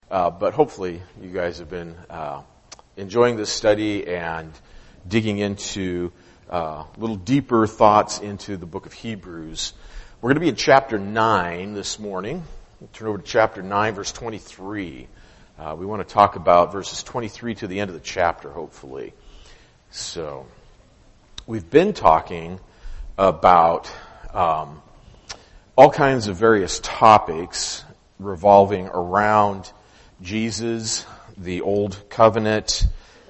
But hopefully you guys have been enjoying this study and digging into little deeper thoughts into the book of Hebrews. We're going to be in chapter 9 this morning. We'll turn over to chapter 9, verse 23. We want to talk about verses 23 to the end of the chapter, hopefully. So, we've been talking about all kinds of various topics revolving around Jesus, the Old Covenant,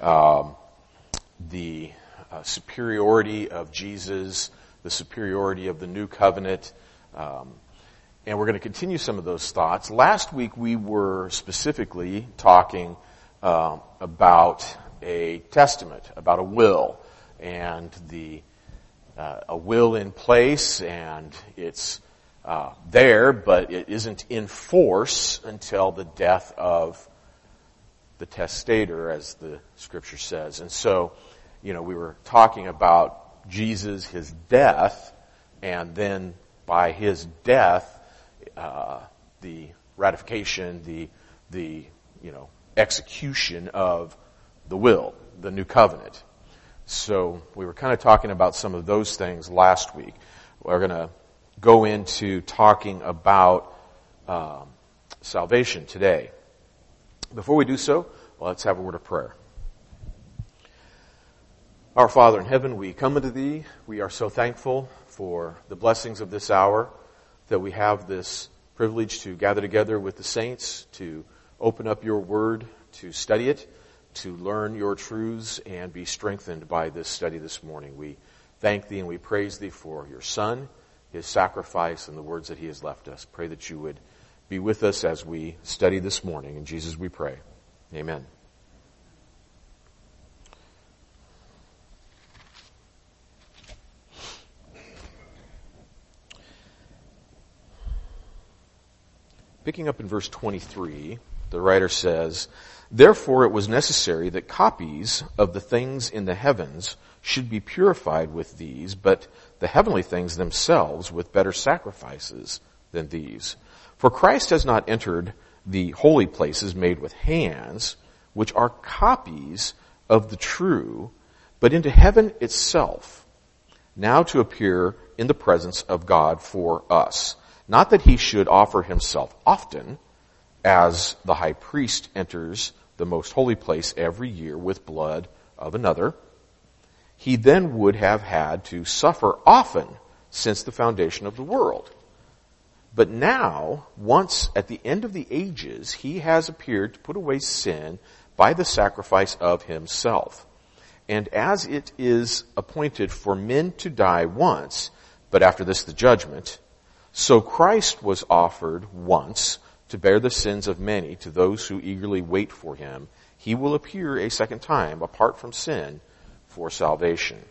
the superiority of Jesus, the superiority of the New Covenant, and we're going to continue some of those thoughts. Last week we were specifically talking about a testament, about a will, and a will in place, and it's there, but it isn't in force until the death of the testator, as the Scripture says. And so, we were talking about Jesus, his death, and then by his death, the ratification, the execution of the will, the new covenant. So we were kind of talking about some of those things last week. We're going to go into talking about salvation today. Before we do so, let's have a word of prayer. Our Father in heaven, we come unto Thee. We are so thankful for the blessings of this hour, that we have this privilege to gather together with the saints, to open up Your Word, to study it, to learn Your truths, and be strengthened by this study this morning. We thank Thee and we praise Thee for Your Son, His sacrifice, and the words that He has left us. Pray that You would be with us as we study this morning. In Jesus we pray. Amen. Picking up in verse 23, the writer says, "Therefore it was necessary that copies of the things in the heavens should be purified with these, but the heavenly things themselves with better sacrifices than these. For Christ has not entered the holy places made with hands, which are copies of the true, but into heaven itself, now to appear in the presence of God for us. Not that he should offer himself often, as the high priest enters the most holy place every year with blood of another. He then would have had to suffer often since the foundation of the world. But now, once at the end of the ages, he has appeared to put away sin by the sacrifice of himself. And as it is appointed for men to die once, but after this the judgment, so Christ was offered once to bear the sins of many to those who eagerly wait for him. He will appear a second time apart from sin for salvation."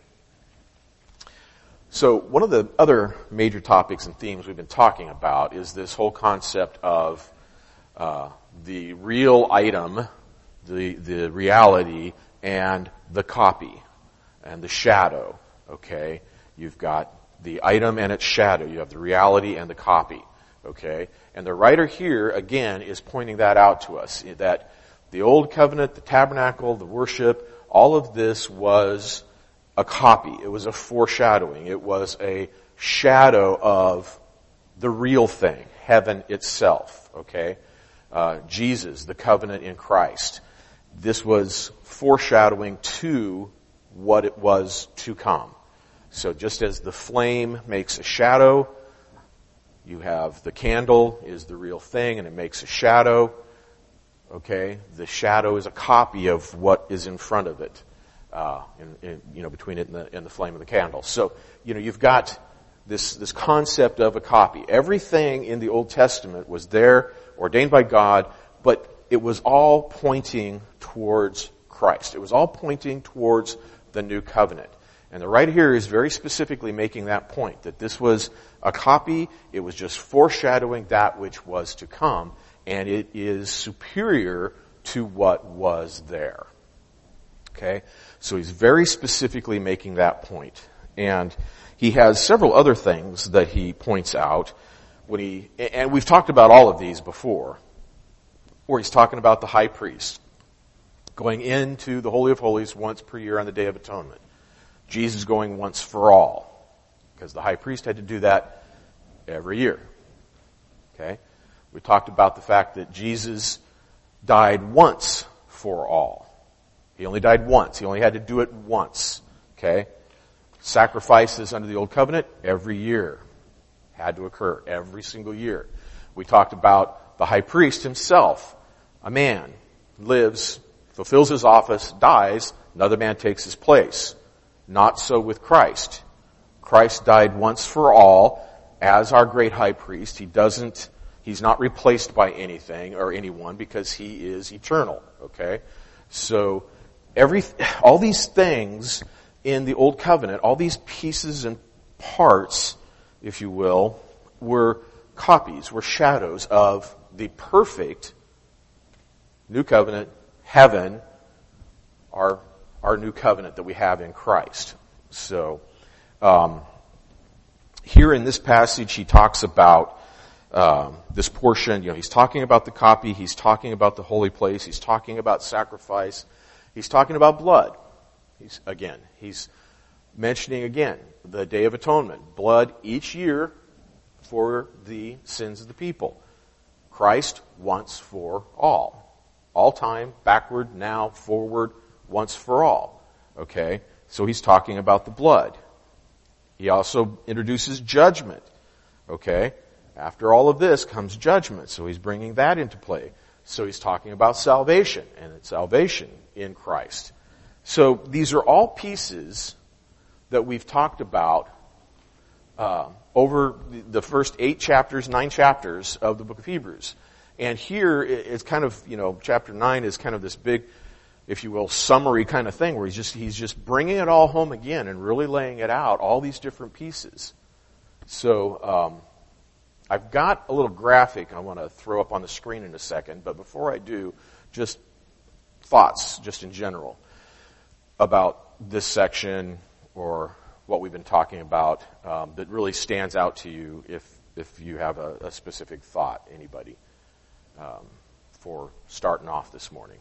So one of the other major topics and themes we've been talking about is this whole concept of the real item, the reality, and the copy, and the shadow, okay? You've got the item and its shadow. You have the reality and the copy, okay? And the writer here, again, is pointing that out to us, that the Old Covenant, the tabernacle, the worship, all of this was a copy. It was a foreshadowing. It was a shadow of the real thing, heaven itself, okay? Jesus, the covenant in Christ. This was foreshadowing to what it was to come. So just as the flame makes a shadow, you have the candle is the real thing and it makes a shadow. Okay, the shadow is a copy of what is in front of it, between it and the flame of the candle. So, you've got this concept of a copy. Everything in the Old Testament was there, ordained by God, but it was all pointing towards Christ. It was all pointing towards the new covenant. And the writer here is very specifically making that point, that this was a copy, it was just foreshadowing that which was to come, and it is superior to what was there. Okay? So he's very specifically making that point. And he has several other things that he points out and we've talked about all of these before. where he's talking about the high priest going into the Holy of Holies once per year on the Day of Atonement. Jesus going once for all, because the high priest had to do that every year. Okay? We talked about the fact that Jesus died once for all. He only died once. He only had to do it once. Okay? Sacrifices under the Old Covenant every year. Had to occur every single year. We talked about the high priest himself. A man lives, fulfills his office, dies, another man takes his place. Not so with Christ. Christ died once for all as our great high priest. He's not replaced by anything or anyone because he is eternal. Okay? So, all these things in the Old Covenant, all these pieces and parts, if you will, were copies, were shadows of the perfect New Covenant, heaven, our new covenant that we have in Christ. So, here in this passage, he talks about this portion. He's talking about the copy. He's talking about the holy place. He's talking about sacrifice. He's talking about blood. He's mentioning again the Day of Atonement. Blood each year for the sins of the people. Christ once for all. All time, backward, now, forward, once for all. Okay? So he's talking about the blood. He also introduces judgment. Okay? After all of this comes judgment. So he's bringing that into play. So he's talking about salvation, and it's salvation in Christ. So these are all pieces that we've talked about over the first 9 chapters of the book of Hebrews. And here it's kind of, chapter 9 is kind of this big, if you will, summary kind of thing where he's just bringing it all home again and really laying it out, all these different pieces. So, I've got a little graphic I want to throw up on the screen in a second, but before I do, just thoughts, just in general, about this section or what we've been talking about that really stands out to you if you have a specific thought, anybody, for starting off this morning.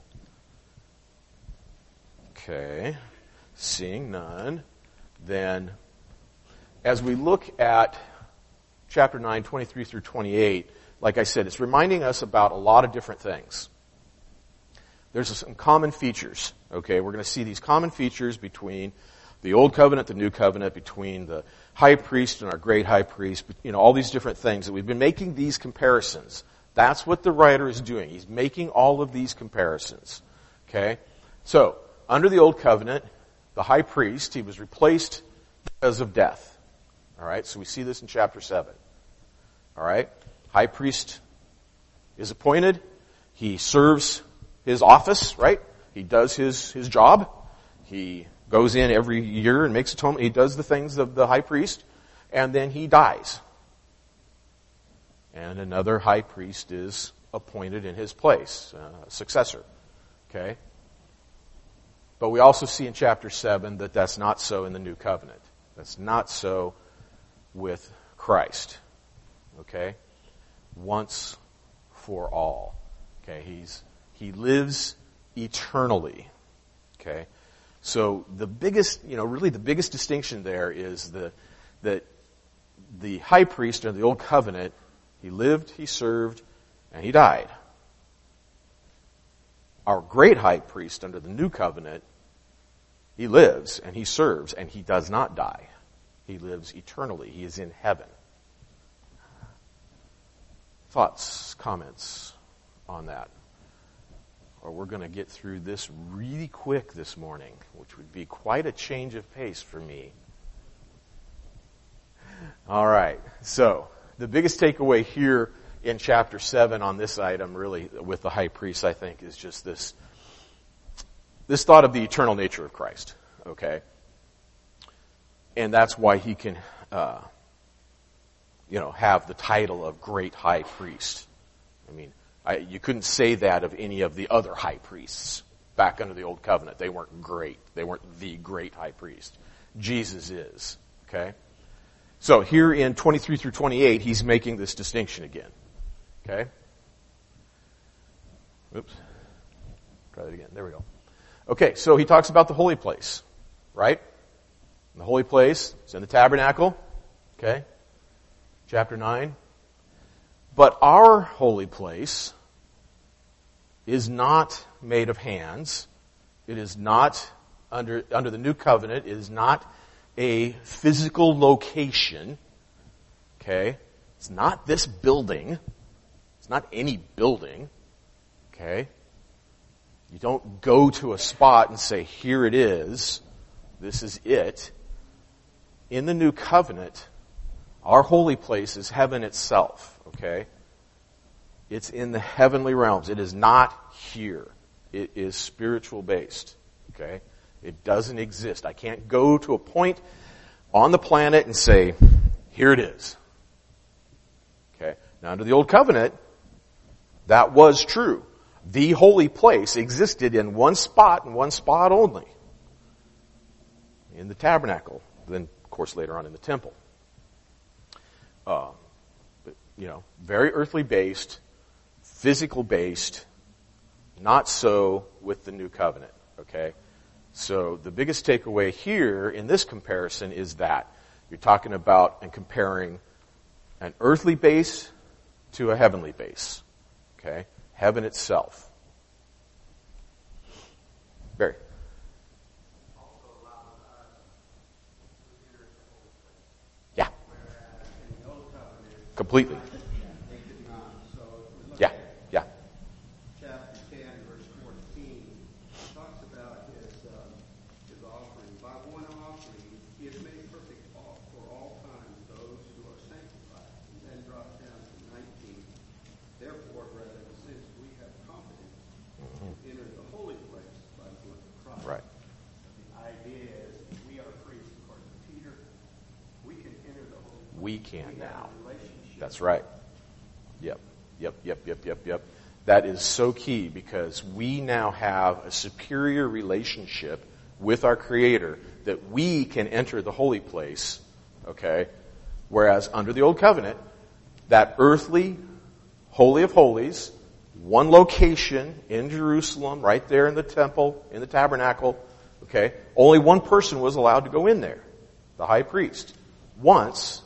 Okay, seeing none, then as we look at chapter 9, 23 through 28, like I said, it's reminding us about a lot of different things. There's some common features, okay? We're going to see these common features between the Old Covenant, the New Covenant, between the high priest and our great high priest, all these different things that we've been making these comparisons. That's what the writer is doing. He's making all of these comparisons, okay? So, under the Old Covenant, the high priest, he was replaced because of death. All right, so we see this in chapter 7. All right, high priest is appointed. He serves his office, right? He does his job. He goes in every year and makes atonement. He does the things of the high priest, and then he dies. And another high priest is appointed in his place, a successor. Okay? But we also see in chapter 7 that that's not so in the New Covenant. That's not so with Christ. Okay? Once for all. Okay? He lives eternally. Okay? So the biggest, really the biggest distinction there is that the high priest under the Old Covenant, he lived, he served, and he died. Our great high priest under the New Covenant, he lives and he serves and he does not die. He lives eternally. He is in heaven. Thoughts, comments on that? Or we're going to get through this really quick this morning, which would be quite a change of pace for me. All right. So, the biggest takeaway here in chapter 7 on this item, really, with the high priest, I think, is just this thought of the eternal nature of Christ. Okay? And that's why he can, have the title of great high priest. I mean, you couldn't say that of any of the other high priests back under the Old Covenant. They weren't great. They weren't the great high priest. Jesus is. Okay? So here in 23 through 28, he's making this distinction again. Okay? Oops. Try that again. There we go. Okay, so he talks about the holy place, right? The holy place is in the tabernacle. Okay? Chapter 9. But our holy place is not made of hands. It is not, under the new covenant, it is not a physical location. Okay? It's not this building. It's not any building. Okay? You don't go to a spot and say, here it is. This is it. In the new covenant, our holy place is heaven itself. Okay? It's in the heavenly realms. It is not here. It is spiritual based. Okay? It doesn't exist. I can't go to a point on the planet and say, here it is. Okay? Now under the old covenant, that was true. The holy place existed in one spot and one spot only. In the tabernacle. Then, of course, later on in the temple. Very earthly based, physical based, not so with the new covenant. Okay? So the biggest takeaway here in this comparison is that you're talking about and comparing an earthly base to a heavenly base. Okay? Heaven itself. Barry. Yeah. Completely. Yeah. Yeah. Chapter 10, verse 14, talks about his offering. By one offering, he has made perfect for all time those who are sanctified. And then drop down to 19. Therefore, brethren, since we have confidence to enter the holy place by the blood of Christ. Right. The idea is we are priests, according to Peter. We can enter the holy place. We can now. Relationship. That's right. Yep. That is so key because we now have a superior relationship with our Creator that we can enter the holy place, okay? Whereas under the old covenant, that earthly Holy of Holies, one location in Jerusalem, right there in the temple, in the tabernacle, okay? Only one person was allowed to go in there, the high priest. Once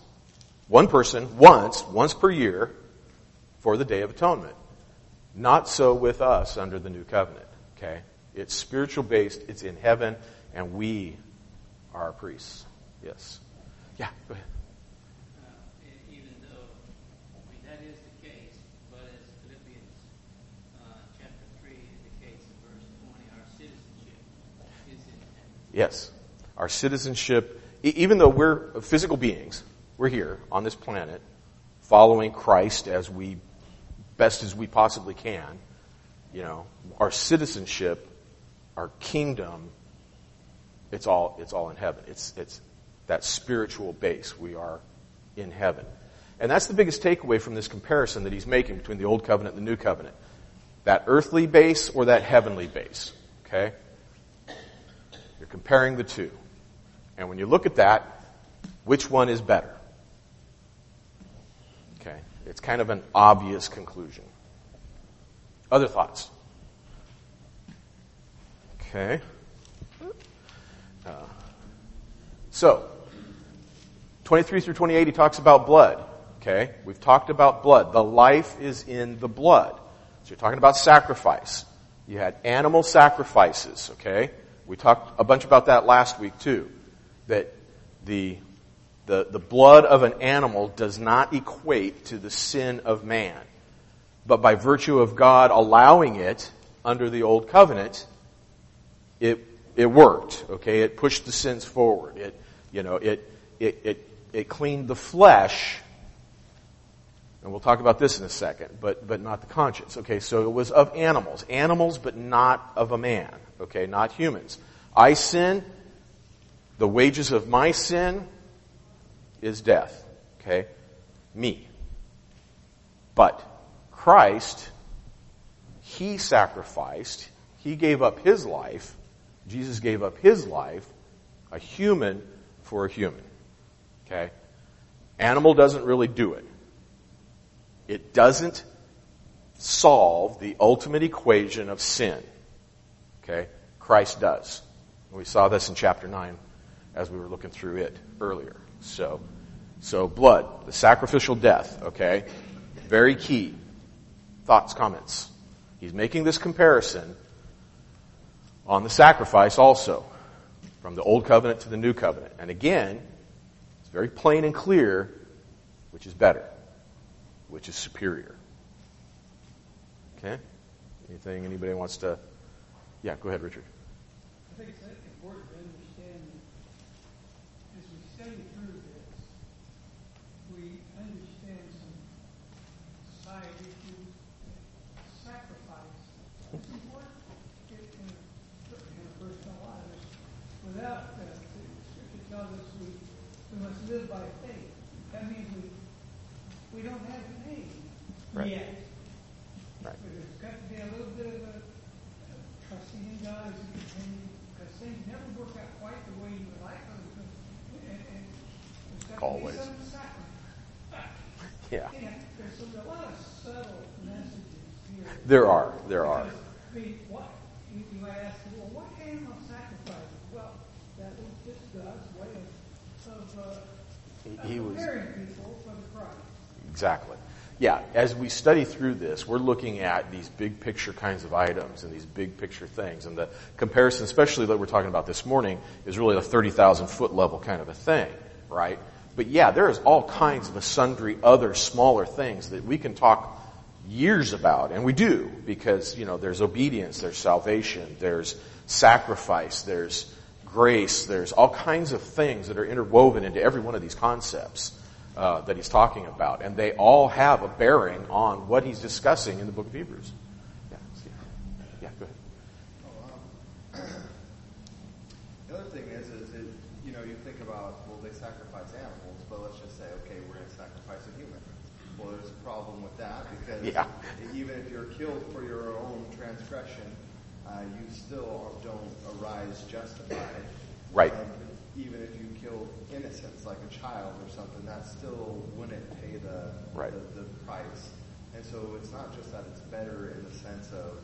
per year for the Day of Atonement. Not so with us under the new covenant, okay? It's spiritual based, it's in heaven, and we are priests. Yes. Yeah, go ahead. Even though, that is the case, but as Philippians chapter 3 indicates in verse 20, our citizenship is in heaven. Yes. Our citizenship, even though we're physical beings, we're here on this planet, following Christ best as we possibly can, our citizenship, our kingdom, it's all in heaven. It's that spiritual base. We are in heaven. And that's the biggest takeaway from this comparison that he's making between the old covenant and the new covenant. That earthly base or that heavenly base. Okay? You're comparing the two. And when you look at that, which one is better? Okay. It's kind of an obvious conclusion. Other thoughts? Okay. So, 23 through 28, he talks about blood. Okay. We've talked about blood. The life is in the blood. So you're talking about sacrifice. You had animal sacrifices. Okay. We talked a bunch about that last week too. That the blood of an animal does not equate to the sin of man. But by virtue of God allowing it under the old covenant, it worked. Okay, it pushed the sins forward. It cleaned the flesh, and we'll talk about this in a second, but not the conscience. Okay, so it was of animals, but not of a man. Okay, not humans. I sin. The wages of my sin is death. Okay? Me. But Christ, He sacrificed, He gave up His life, Jesus gave up His life, a human for a human. Okay? Animal doesn't really do it. It doesn't solve the ultimate equation of sin. Okay? Christ does. We saw this in chapter 9 as we were looking through it earlier. So blood, the sacrificial death, okay? Very key. Thoughts, comments. He's making this comparison on the sacrifice also, from the old covenant to the new covenant. And again, it's very plain and clear which is better, which is superior. Okay? Anything anybody wants to... Yeah, go ahead, Richard. I think it's important to understand as we study through this, we understand some side issues, sacrifice. It's important in a personal life. Without the Scripture tells us we must live by faith. That means we don't have faith yet. Right. There's got to be a little bit of a trusting in God as we continue, because things never work out quite the way you would like them. And there's got to Always. be some sacrifice. Yeah. There's a lot of subtle messages here. There are. Because, I mean, what you might ask, well, what animal sacrifice? Well, that was just God's way of preparing people for the Christ. Exactly. Yeah, as we study through this, we're looking at these big picture kinds of items and these big picture things. And the comparison, especially that we're talking about this morning, is really a 30,000 foot level kind of a thing, right? But yeah, there's all kinds of sundry other smaller things that we can talk years about, and we do, because, there's obedience, there's salvation, there's sacrifice, there's grace, there's all kinds of things that are interwoven into every one of these concepts that he's talking about, and they all have a bearing on what he's discussing in the book of Hebrews. Yeah, Steve. Yeah, go ahead. The other thing is you think about, well, they sacrifice animals, but let's just say, okay, we're going to sacrifice a human. Well, there's a problem with that, because even if you're killed for your own transgression, you still don't arise justified. Right. And even if you killed innocents, like a child or something, that still wouldn't pay the price. And so it's not just that it's better in the sense of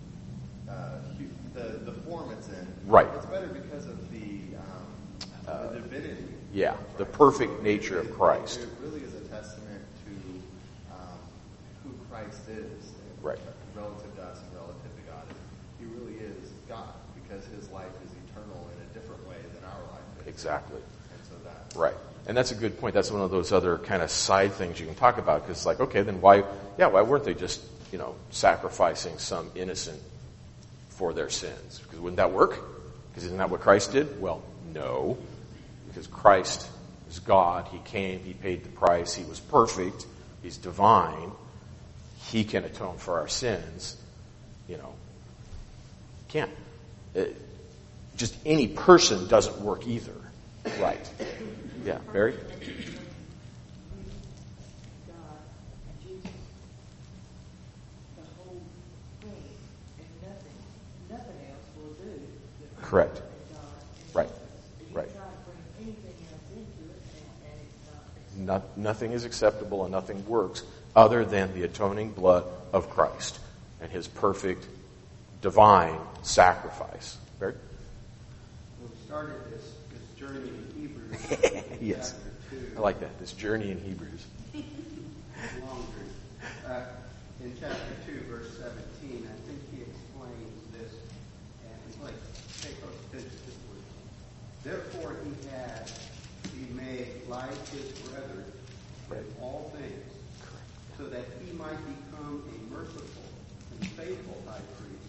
the form it's in. Right. It's better because of the divinity. Yeah, the perfect nature of Christ. It really is a testament to who Christ is, Right. Relative to us and relative to God. He really is God, because his life is eternal in a different way than our life is. Exactly. And so that. Right. And that's a good point. That's one of those other kind of side things you can talk about, because it's like, okay, then why weren't they just, sacrificing some innocent for their sins? Because wouldn't that work? Because isn't that what Christ did? Well, no. Because Christ is God. He came. He paid the price. He was perfect. He's divine. He can atone for our sins. Can't. Just any person doesn't work either. Right. Yeah, Barry? God and Jesus, the whole thing, and nothing else will do. Correct. Right. Right. You try to bring anything else into it, and it's not. Nothing is acceptable and nothing works other than the atoning blood of Christ and his perfect divine sacrifice. Barry? We started this journey in Hebrews. Yes. Chapter 2. I like that. This journey in Hebrews. Long journey. In chapter 2, verse 17, I think he explains this, and like, take those attention to this word. Therefore he had be made like his brethren in all things, so that he might become a merciful and faithful high priest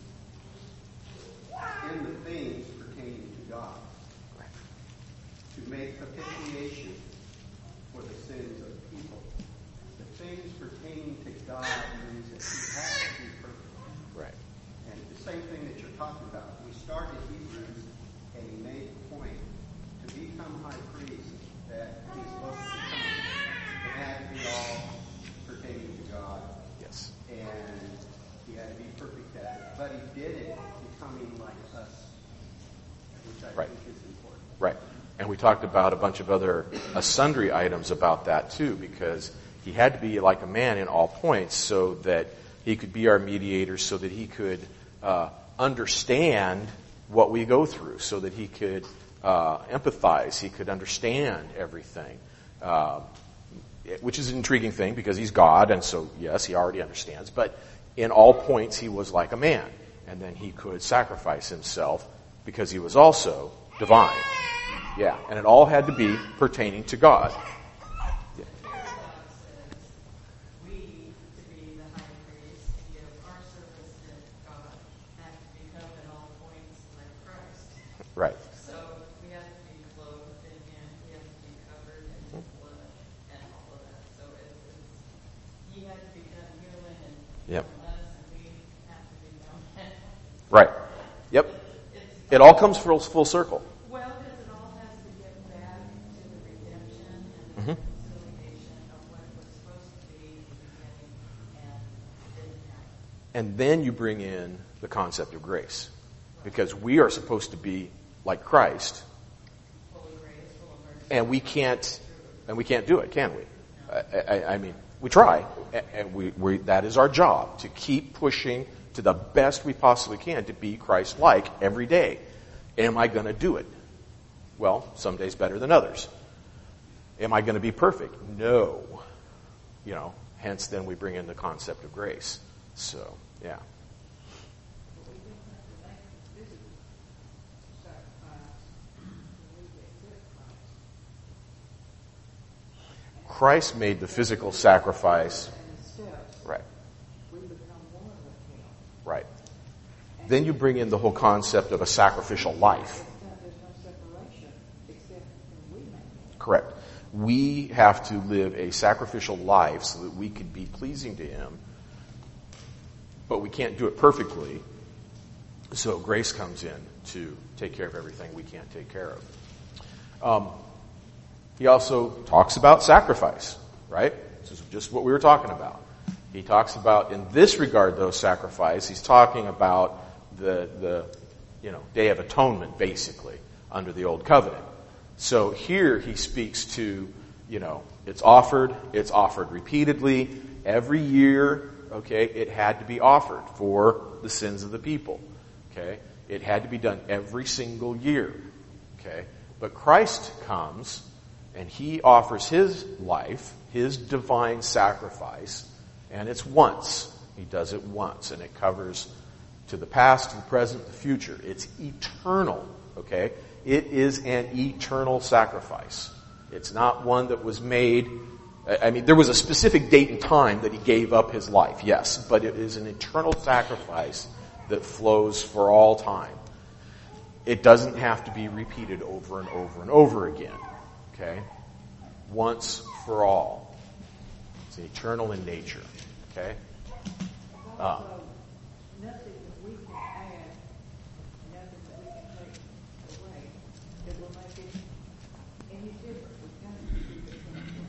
in the things pertaining to God, to make propitiation for the sins of the people. The things pertaining to God means that he has to be perfect. Right. And the same thing that you're talking about. We started Hebrews, and he made the point to become high priest that he's supposed to become. It had to be all pertaining to God. Yes. And he had to be perfect at it. But he did it becoming like us, which I Right. think is important. Right. And we talked about a bunch of other sundry items about that too, because he had to be like a man in all points so that He could be our mediator so that he could understand what we go through, so that he could empathize, he could understand everything. Which is an intriguing thing because he's God, and so yes, he already understands. But in all points, he was like a man. And then he could sacrifice himself because he was also divine. Yeah, and it all had to be pertaining to God. Yeah. We, to be the high priest and give our service to God, have to become at all points like Christ. Right. So we have to be clothed in Him. We have to be covered in His blood and all of that. So He had to become human and Yep. us, and we have to become man. Right. Yep. It all comes full circle. Well, because it all has to get back to the redemption and the Mhm. reconciliation of what it was supposed to be in the beginning and didn't happen. And then you bring in the concept of grace. Because we are supposed to be like Christ, Full of grace, full of mercy. and we can't do it, can we? I mean, we try, and we that is our job, to keep pushing to the best we possibly can to be Christ-like every day. Am I going to do it? Well, some days better than others. Am I going to be perfect? No. Hence then we bring in the concept of grace. So, yeah. But we don't have to make the physical sacrifice when we get with Christ. Christ made the physical sacrifice. And the steps, Right. we become one with Him. Right. Then you bring in the whole concept of a sacrificial life. There's no separation except when we make it. Correct. We have to live a sacrificial life so that we could be pleasing to Him, but we can't do it perfectly. So grace comes in to take care of everything we can't take care of. He also talks about sacrifice, right? This is just what we were talking about. He talks about, in this regard, though, sacrifice. He's talking about the Day of Atonement, basically, under the Old Covenant. So here he speaks to, it's offered repeatedly every year. Okay, it had to be offered for the sins of the people. Okay, it had to be done every single year. Okay, but Christ comes and he offers his life, his divine sacrifice, and it's once. He does it once, and it covers to the past, to the present, the future. It's eternal. Okay, it is an eternal sacrifice. It's not one that was made. I mean, there was a specific date and time that he gave up his life, yes, but it is an eternal sacrifice that flows for all time. It doesn't have to be repeated over and over and over again, okay? Once for all. It's eternal in nature, okay? Also, nothing that we can add, nothing that we can take away that will make it any different. We've got to keep it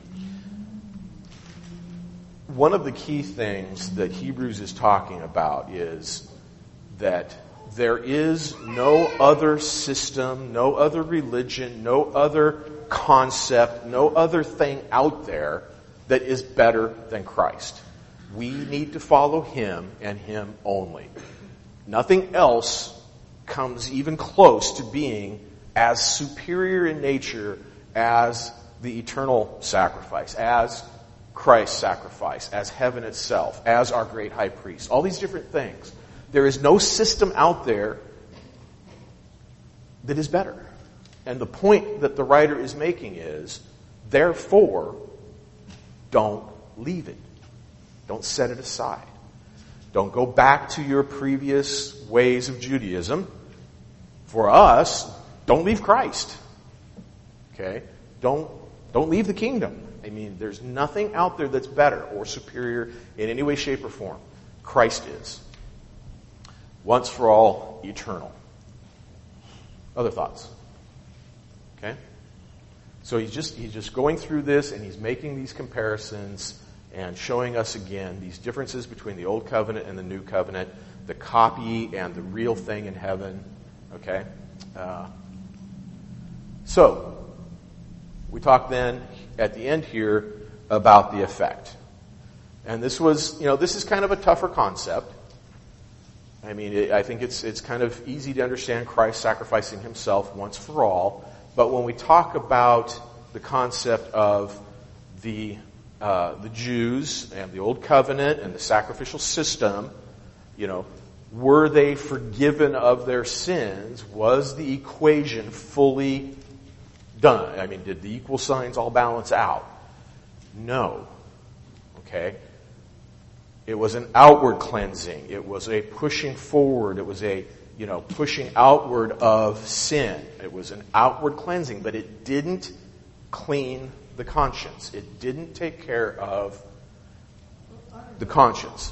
one. One of the key things that Hebrews is talking about is that there is no other system, no other religion, no other concept, no other thing out there that is better than Christ. We need to follow Him and Him only. Nothing else comes even close to being as superior in nature as the eternal sacrifice, as Christ's sacrifice, as heaven itself, as our great high priest. All these different things. There is no system out there that is better. And the point that the writer is making is, therefore, don't leave it. Don't set it aside. Don't go back to your previous ways of Judaism. For us, don't leave Christ. Okay? Don't leave the kingdom. I mean, there's nothing out there that's better or superior in any way, shape, or form. Christ is. Once for all, eternal. Other thoughts? Okay? So he's just going through this and he's making these comparisons and showing us again these differences between the Old Covenant and the New Covenant, the copy and the real thing in heaven. Okay? So, we talk then at the end here about the effect. And this is kind of a tougher concept. I mean, I think it's kind of easy to understand Christ sacrificing himself once for all. But when we talk about the concept of the Jews and the Old Covenant and the sacrificial system, were they forgiven of their sins? Was the equation fully done? I mean, did the equal signs all balance out? No. Okay? It was an outward cleansing. It was a pushing forward. It was a, pushing outward of sin. It was an outward cleansing, but it didn't clean the conscience. It didn't take care of the conscience.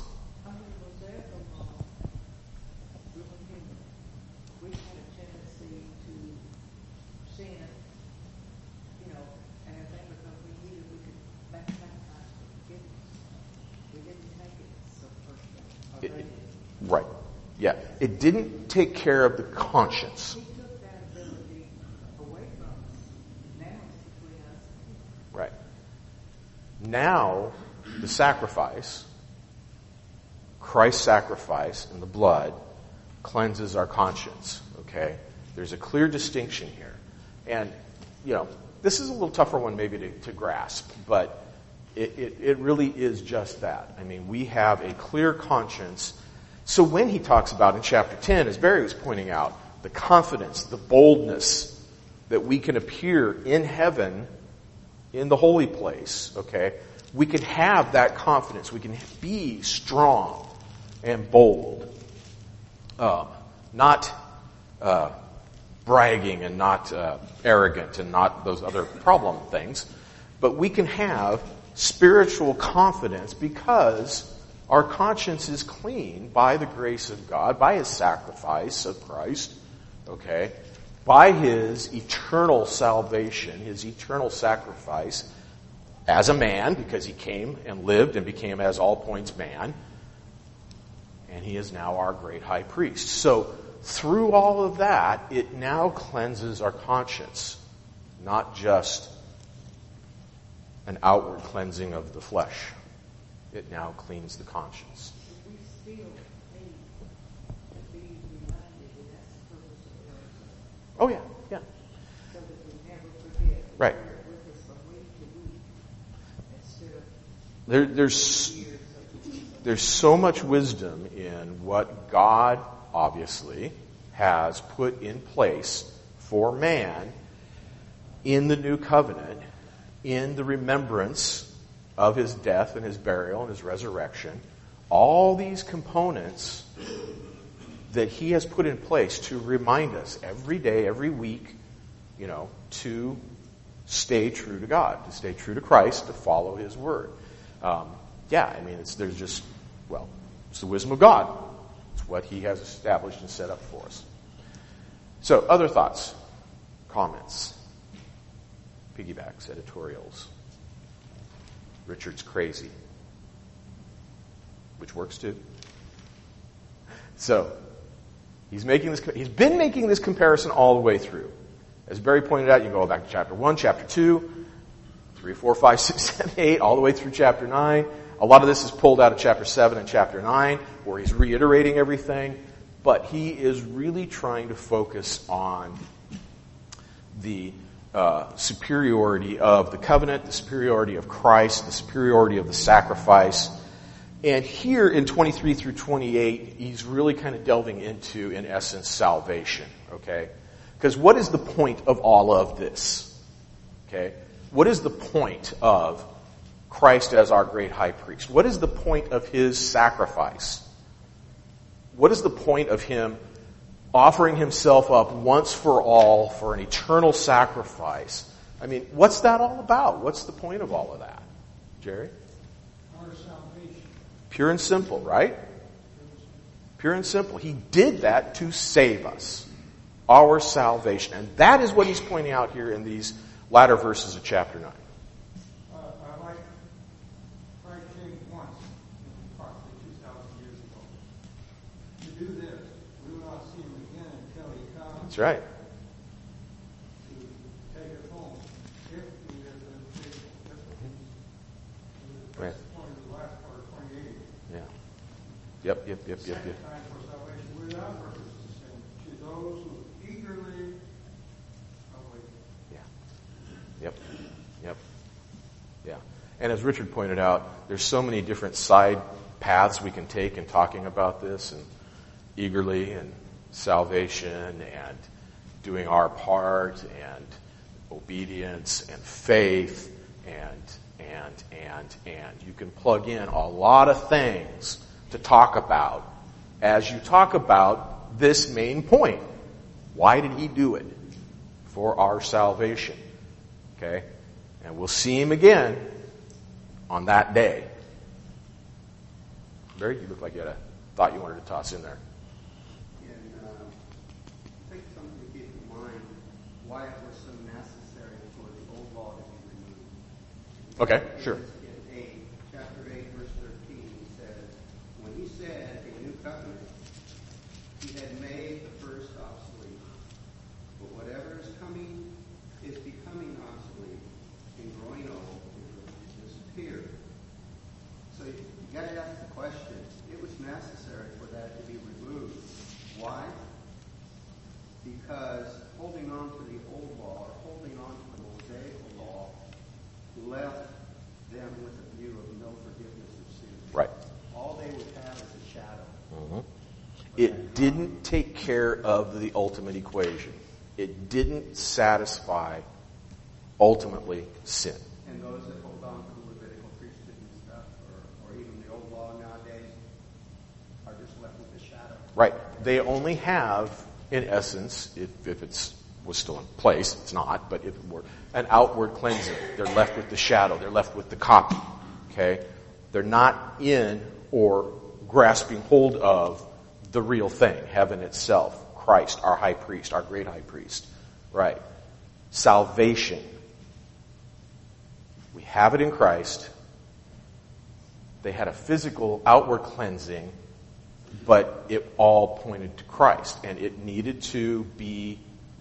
Right. Yeah. It didn't take care of the conscience. He took that ability away from us. Now it's between us. Right. Now, the sacrifice, Christ's sacrifice in the blood, cleanses our conscience. Okay? There's a clear distinction here. And, this is a little tougher one maybe to grasp, but it really is just that. I mean, we have a clear conscience. So when he talks about in chapter 10, as Barry was pointing out, the confidence, the boldness that we can appear in heaven, in the holy place, okay, we can have that confidence. We can be strong and bold. Not bragging and not arrogant and not those other problem things. But we can have spiritual confidence because our conscience is clean by the grace of God, by his sacrifice of Christ, okay, by his eternal salvation, his eternal sacrifice as a man, because he came and lived and became as all points man, and he is now our great high priest. So through all of that, it now cleanses our conscience, not just an outward cleansing of the flesh. It now cleans the conscience. We still need to be reminded that that's the purpose of prayer. Oh, yeah. So that we never forget. Right. Bear it with us from week to week instead of years of There's so much wisdom in what God, obviously, has put in place for man in the new covenant, in the remembrance of his death and his burial and his resurrection. All these components that he has put in place to remind us every day, every week, to stay true to God, to stay true to Christ, to follow his word. It's the wisdom of God. It's what he has established and set up for us. So, other thoughts, comments, piggybacks, editorials. Richard's crazy, which works too. So, he's been making this comparison all the way through. As Barry pointed out, you can go back to chapter 1, chapter 2, 3, 4, 5, 6, 7, 8, all the way through chapter 9. A lot of this is pulled out of chapter 7 and chapter 9, where he's reiterating everything. But he is really trying to focus on the superiority of the covenant, the superiority of Christ, the superiority of the sacrifice. And here in 23 through 28, he's really kind of delving into, in essence, salvation. Okay? Because what is the point of all of this? Okay? What is the point of Christ as our great high priest? What is the point of his sacrifice? What is the point of him offering himself up once for all for an eternal sacrifice? I mean, what's that all about? What's the point of all of that? Jerry? Our salvation. Pure and simple, right? Pure and simple. He did that to save us. Our salvation. And that is what he's pointing out here in these latter verses of chapter 9. I like Christ came once, approximately 2,000 years ago. To do this, we will not see him again until he comes. That's right. To take us home, if he has been faithful. That's Right. the point of the last part of Yep. Second time for salvation without purpose to sin, to those who eagerly await. Yeah. Yep. Yeah. And as Richard pointed out, there's so many different side paths we can take in talking about this, and eagerly, and salvation, and doing our part, and obedience, and faith, and you can plug in a lot of things to talk about as you talk about this main point. Why did he do it? For our salvation. Okay? And we'll see him again on that day. Barry, you look like you had a thought you wanted to toss in there. And I think something to keep in mind, why it was so necessary for the old law to be removed. Okay, sure. In chapter 8, verse 13, he says, when he said a new covenant, he had made the first obsolete. But whatever is coming is becoming obsolete and growing old and will disappear. So you got to ask the question, it was necessary for that to be removed. Why? Because holding on to the old law, or holding on to the Mosaic law, left them with a view of no forgiveness of sin. Right. All they would have is a shadow. Mm-hmm. It didn't take care of the ultimate equation. It didn't satisfy, ultimately, sin. And those that hold on to the Levitical priesthood and stuff, or even the old law nowadays, are just left with a shadow. Right. They only have, in essence, if it was still in place, it's not, but if it were, an outward cleansing. They're left with the shadow. They're left with the copy. Okay? They're not in or grasping hold of the real thing, heaven itself, Christ, our high priest, our great high priest. Right. Salvation. We have it in Christ. They had a physical outward cleansing, but it all pointed to Christ, and it needed to be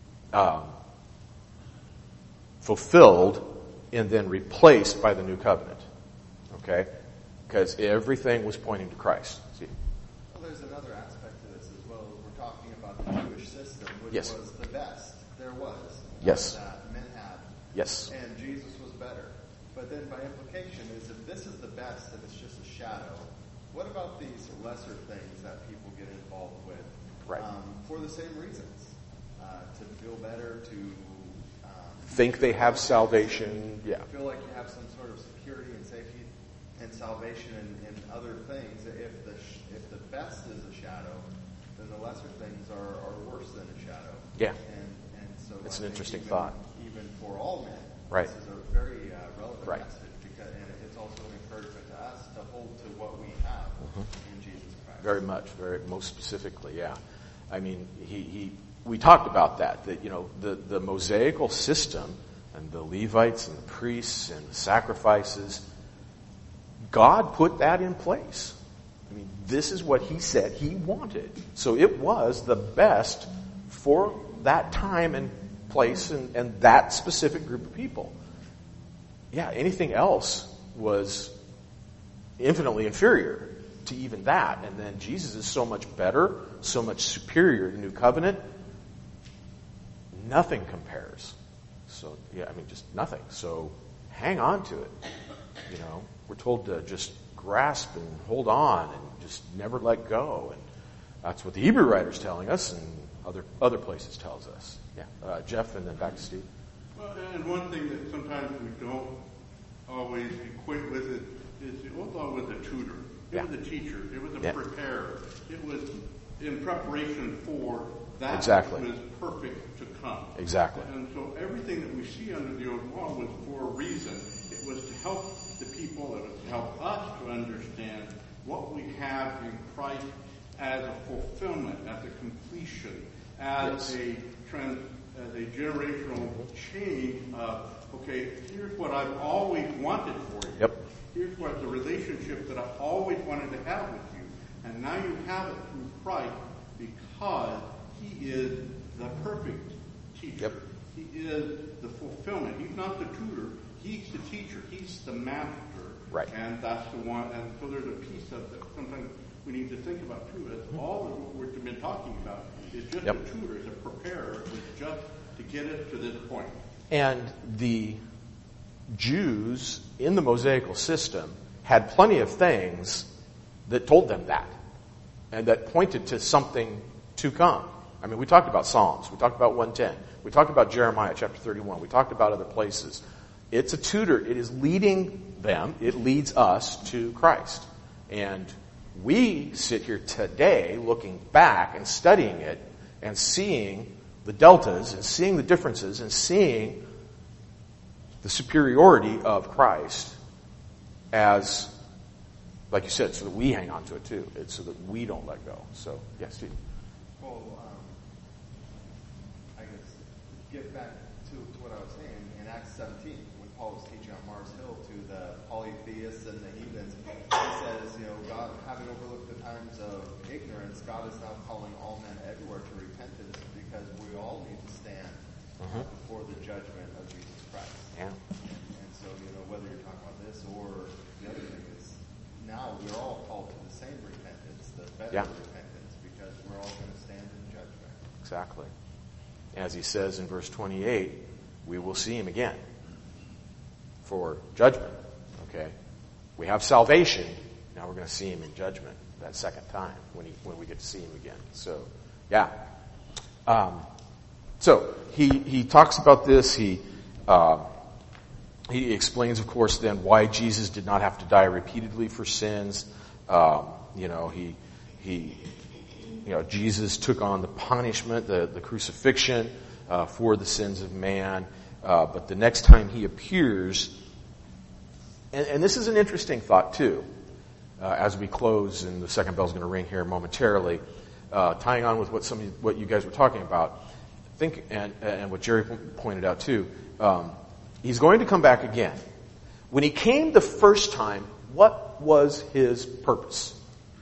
fulfilled and then replaced by the new covenant. Okay? Because everything was pointing to Christ. See? Well, there's another aspect to this as well. We're talking about the Jewish system, which Yes. was the best there was. Yes. That men had. Yes. And Jesus was better. But then by implication is if this is the best and it's just a shadow, what about these lesser things that people get involved with? Right. For the same reasons. To feel better, to Think they have salvation. Yeah. feel like you have some sort of security and safety and salvation and other things. If the best is a shadow, then the lesser things are worse than a shadow. Yeah. And so It's I an think interesting even, thought. Even for all men, Right. this is a very relevant Right. message and it's also an encouragement to us to hold to what we have in Jesus Christ. Very much, most specifically, yeah. I mean, we talked about that the Mosaical system and the Levites and the priests and the sacrifices, God put that in place. I mean, this is what he said he wanted. So it was the best for that time and place and that specific group of people. Yeah, anything else was infinitely inferior to even that. And then Jesus is so much better, so much superior to the new covenant. Nothing compares. So, yeah, I mean, just nothing. So hang on to it. We're told to just grasp and hold on and just never let go. And that's what the Hebrew writer's telling us and other places tells us. Yeah. Jeff, and then back to Steve. Well, and one thing that sometimes we don't always equate with it is the old law was a tutor. It was a teacher. It was a preparer. It was in preparation for that Exactly. which was perfect to come. Exactly. And so everything that we see under the old law was for a reason. It was to help the people. It was to help us to understand what we have in Christ as a fulfillment, as a completion, as a generational change of, okay, here's what I've always wanted for you. Yep. Here's what the relationship that I've always wanted to have with you. And now you have it through Christ because he is the perfect teacher. Yep. He is the fulfillment. He's not the tutor. He's the teacher. He's the master. Right. And that's the one. And so there's a piece of that sometimes we need to think about too is all of what we've been talking about is just Yep. a tutor, is a preparer, is just to get it to this point. And the Jews in the Mosaical system had plenty of things that told them that and that pointed to something to come. I mean, we talked about Psalms. We talked about 110. We talked about Jeremiah chapter 31. We talked about other places. It's a tutor. It is leading them. It leads us to Christ. And we sit here today looking back and studying it and seeing the deltas and seeing the differences and seeing the superiority of Christ as, like you said, so that we hang on to it too. It's so that we don't let go. So, yes, Steve. Well, I guess get back to what I was saying in Acts 17 when Paul was teaching on Mars Hill to the polytheists and the heathens. He says, God, having overlooked the times of ignorance, God is now calling all men everywhere to repentance because we all need to stand before the judgment of Jesus Christ. Yeah. And so, whether you're talking about this or the other thing is now we're all called to the same repentance, the better repentance, because we're all going to stand in judgment. Exactly. As he says in verse 28, we will see him again for judgment. Okay? We have salvation. Now we're going to see him in judgment that second time when we get to see him again. So, yeah. So he talks about this. He explains, of course, then why Jesus did not have to die repeatedly for sins. Jesus took on the punishment, the crucifixion for the sins of man. But the next time he appears, and this is an interesting thought too, as we close, and the second bell's going to ring here momentarily, tying on with what you guys were talking about. Think and what Jerry pointed out too. He's going to come back again. When he came the first time, what was his purpose?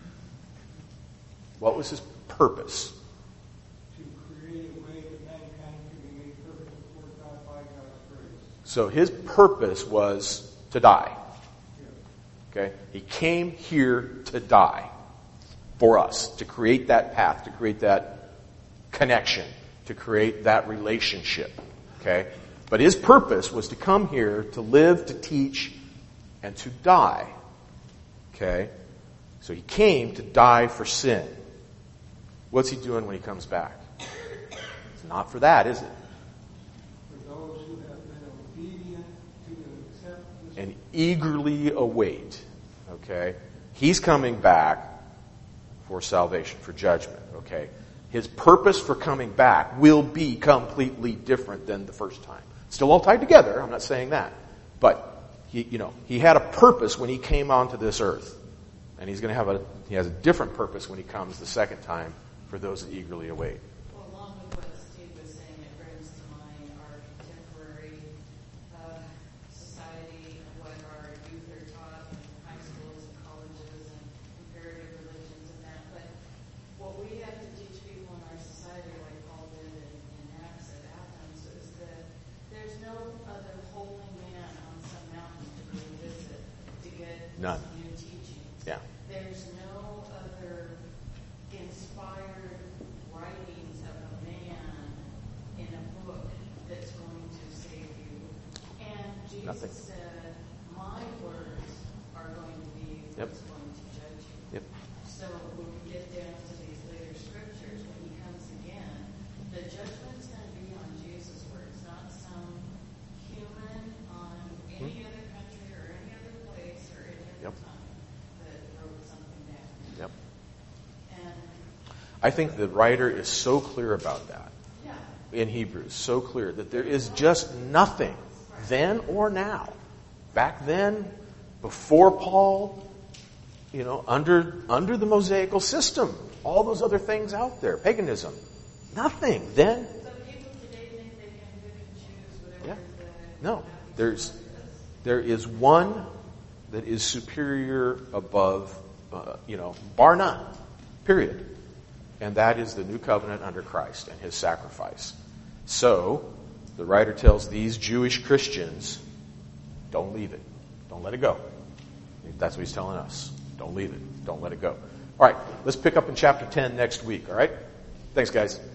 What was his purpose? To create a way that mankind can be made perfect before God by God's grace. So his purpose was to die. Okay? He came here to die for us, to create that path, to create that connection, to create that relationship. Okay? But his purpose was to come here to live, to teach, and to die. Okay? So he came to die for sin. What's he doing when he comes back? It's not for that, is it? For those who have been obedient to accept this. And eagerly await. Okay? He's coming back for salvation, for judgment. Okay? His purpose for coming back will be completely different than the first time. Still all tied together, I'm not saying that. But he had a purpose when he came onto this earth. And he has a different purpose when he comes the second time for those that eagerly await. Well, along with what Steve was saying, it brings to mind our contemporary society and what our youth are taught in high schools and colleges and comparative religions and that. But what we have to teach people in our society, like Paul did in Acts at Athens, is that there's no other holy man on some mountain to go visit to get None. new teachings. Yeah. There's no other inspired writings of a man in a book that's going to save you. And Jesus Nothing. said, my words are going to be what's going to judge you. Yep. So when we get down to these later scriptures, when he comes again, the judgment's going to be on Jesus' words, not some human on any other country or any other place or any other time that wrote something down. Yep. And I think the writer is so clear about that in Hebrews, so clear that there is just nothing then or now. Back then, before Paul, under the Mosaical system, all those other things out there, paganism, nothing then. so people today think they can pick and choose whatever No, there is one that is superior above, bar none, period. And that is the new covenant under Christ and his sacrifice. So, the writer tells these Jewish Christians, don't leave it. Don't let it go. That's what he's telling us. Don't leave it. Don't let it go. All right, let's pick up in chapter 10 next week, all right? Thanks, guys.